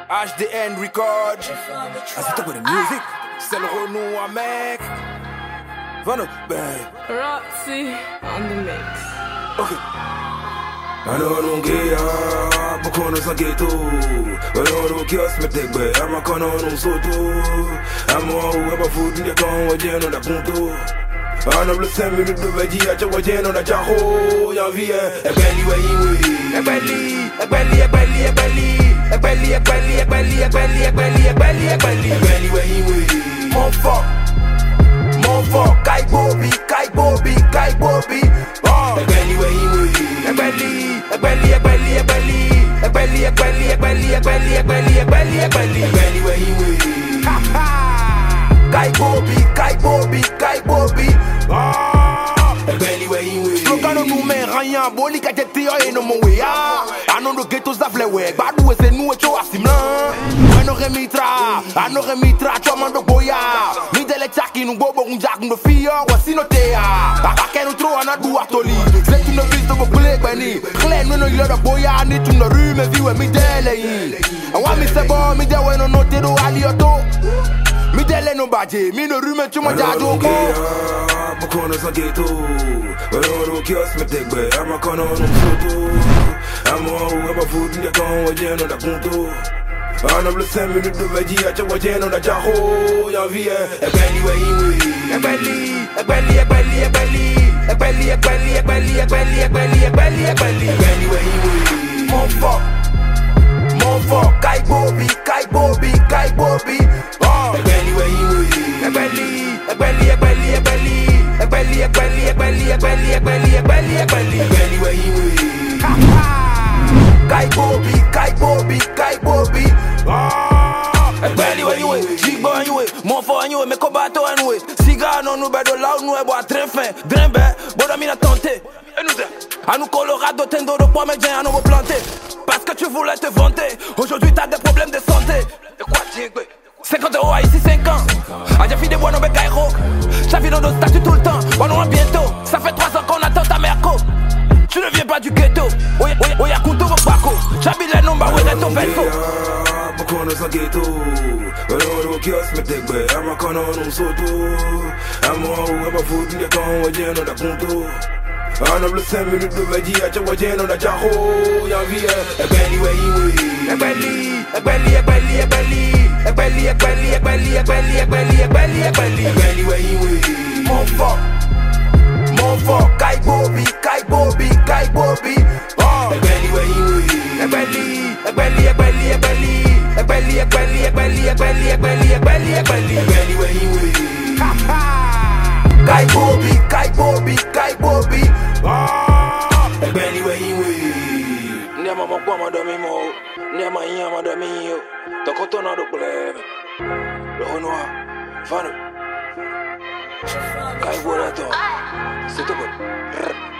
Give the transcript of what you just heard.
HDN Record. Ah, c'est toi de musique. C'est le Renault à mec. Vano, ben. Roxy on the mix. Ok. Ano kia, bukono sa ghetto. Ano kia smetek be, ama kono num soto. Amo aba food ndi kon wajeno da punto. Ano blessem mi do veji acha wajeno da jaho ya vie. Ebeli we iwe. Ebeli we iwe. Mon fuck, kai bobi. Ebeli we iwe. Ebeli we iwe. Kai bobi. Ebeli we iwe. Slogan no nume rien, boli ka jeti yo eno mo we ya. Ano no ghettos da flewe, badu ese nu echo asimlan. Ano remitra, choma do boya. Mi dele chaki no bobo unjak no fio, wasino tea. Aka no tro ana du atoli. Zet tu no vis do bole bani. Clean no ilo da boya ni tu no rue me viwe mi dele yi. Awa mi se bo mi de we no te do ali oto. Mi dele no baje, mi no rue me chuma jado ko. Bukono sa ghetto. Ono kios me tegbe, ama kono no soto. Amo aba food ndi kon wajeno da punto. Ano blessem mi do veji acha wajeno da jaho ya vie. Ebeli we iwe. Ebeli we iwe. Mon fuck, kai bobi. Ebeli we iwe. Ebeli we iwe. Kai bobi. Ebeli we iwe. Big boy anyway, mon fort anyway, me combatto anyway. Cigar non nous bedo là nous bois très fin. Drimbe, boda mina tenter. Et nous à nous Colorado tendo de poids mais à nous planter. Parce que tu voulais te vanter. Aujourd'hui t'as des problèmes de santé. De quoi tu 50 € à ici 5 ans. Ah j'ai fait des bois no becairo. Ça vit dans nos statuts tout le temps. Bon non bientôt. Ça fait 3 ans qu'on attend ta merco. Tu ne viens pas du ghetto. Oya kuto bako. Chabile nomba wereto belfo. Bukono sa ghetto. Ono kios me tegbe. Ama kono num soto. Amo aba food ndi kon wajeno da punto. Ano blessem mi do veji acha wajeno da jaho ya vie. Ebeli we iwe. Ebeli we iwe. Mon fuck, kai bobi. Ebeli we iwe. Ebeli we iwe. Kai bobi. Ebeli we iwe. Nema mokwa madomi mo. Nema iya madomi yo. Tokoto na do plebe. Le Renoir. Vano. Kai borato. C'est tout bon.